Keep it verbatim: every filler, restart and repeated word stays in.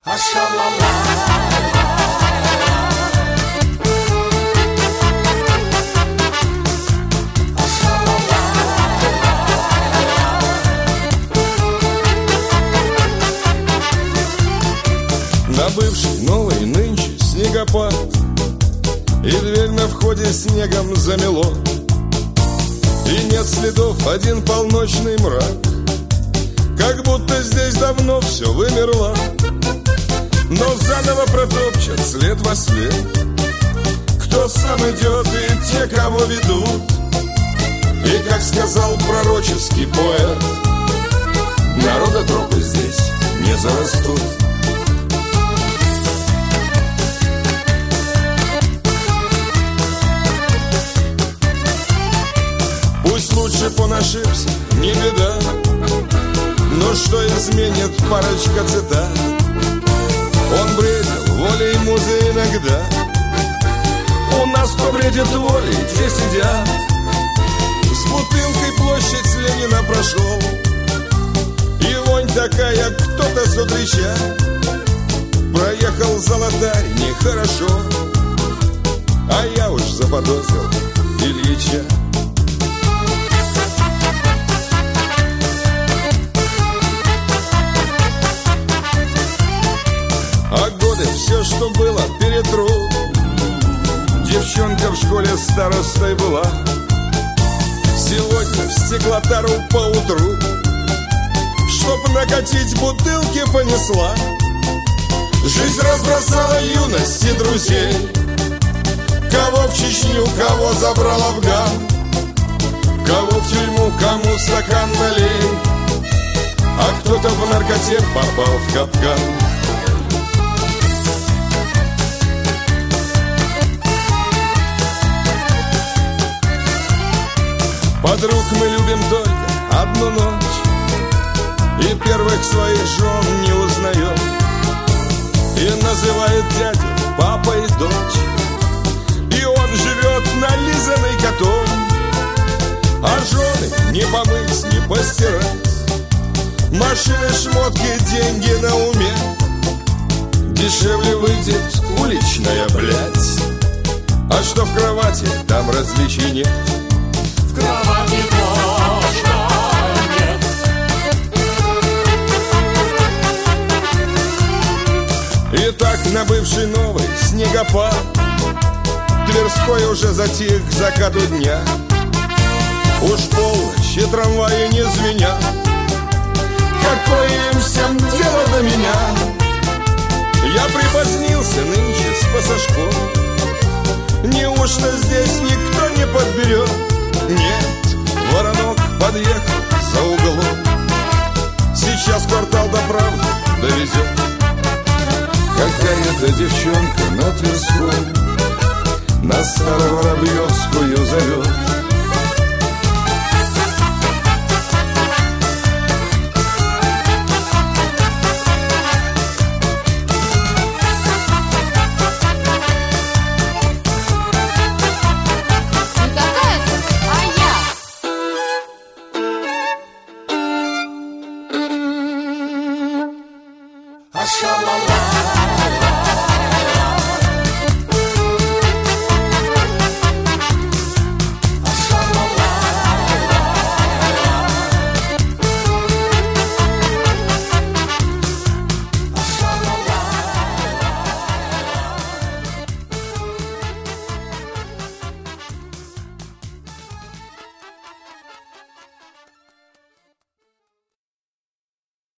На бывший, новый, нынче снегопад, и дверь на входе снегом замело, и нет следов, один полночный мрак, как будто здесь давно все вымерло. Но заново протопчет след во след, кто сам идет и те, кого ведут. И как сказал пророческий поэт, народа тропы здесь не зарастут. Пусть лучше б он ошибся, не беда, но что изменит парочка цитат? Он бредил волей музы иногда. У нас кто бредит волей, те сидят. С бутылкой площадь Ленина прошел, и вонь такая, кто-то с утреча. Проехал золотарь, нехорошо, а я уж заподозрил Ильича. А годы все, что было, перетру. Девчонка в школе старостой была, сегодня в стеклотару поутру, чтоб накатить бутылки понесла. Жизнь разбросала юность и друзей, кого в Чечню, кого забрал Афган, кого в тюрьму, кому стакан налей, а кто-то в наркоте попал в капкан. Подруг мы любим только одну ночь, и первых своих жен не узнаем, и называет дядю папой дочь, и он живет нализанный котом. А жены не помыть, не постирать, машины, шмотки, деньги на уме. Дешевле выйдет уличная блядь, а что в кровати, там различий нет. В кровати точно нет. Итак, на бывший новый снегопад, Тверской уже затих к закату дня. Уж полночь и трамваи не звенят, какое им всем дело до меня? Я припозднился нынче с пассажком, неужто здесь никто не подберет? Нет, воронок подъехал за углом, сейчас квартал до правды довезет. Какая-то девчонка на Тверской на Староворобьевскую зовет. Ша-ла-ла.